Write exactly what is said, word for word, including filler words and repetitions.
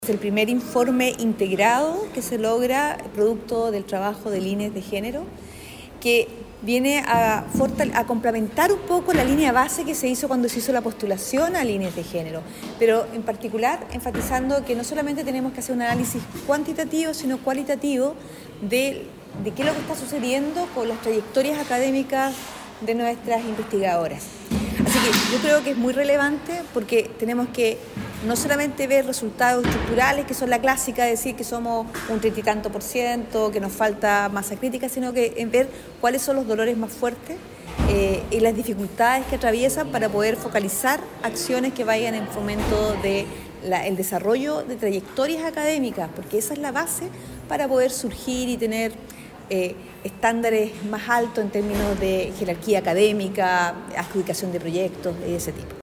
Es el primer informe integrado que se logra producto del trabajo de líneas de género, que viene a, a complementar un poco la línea base que se hizo cuando se hizo la postulación a líneas de género, pero en particular enfatizando que no solamente tenemos que hacer un análisis cuantitativo, sino cualitativo de, de qué es lo que está sucediendo con las trayectorias académicas de nuestras investigadoras. Así que yo creo que es muy relevante porque tenemos que no solamente ver resultados estructurales, que son la clásica, decir que somos un treinta y tanto por ciento, que nos falta masa crítica, sino que en ver cuáles son los dolores más fuertes eh, y las dificultades que atraviesan para poder focalizar acciones que vayan en fomento de la, el desarrollo de trayectorias académicas, porque esa es la base para poder surgir y tener Eh, estándares más altos en términos de jerarquía académica, adjudicación de proyectos y de ese tipo.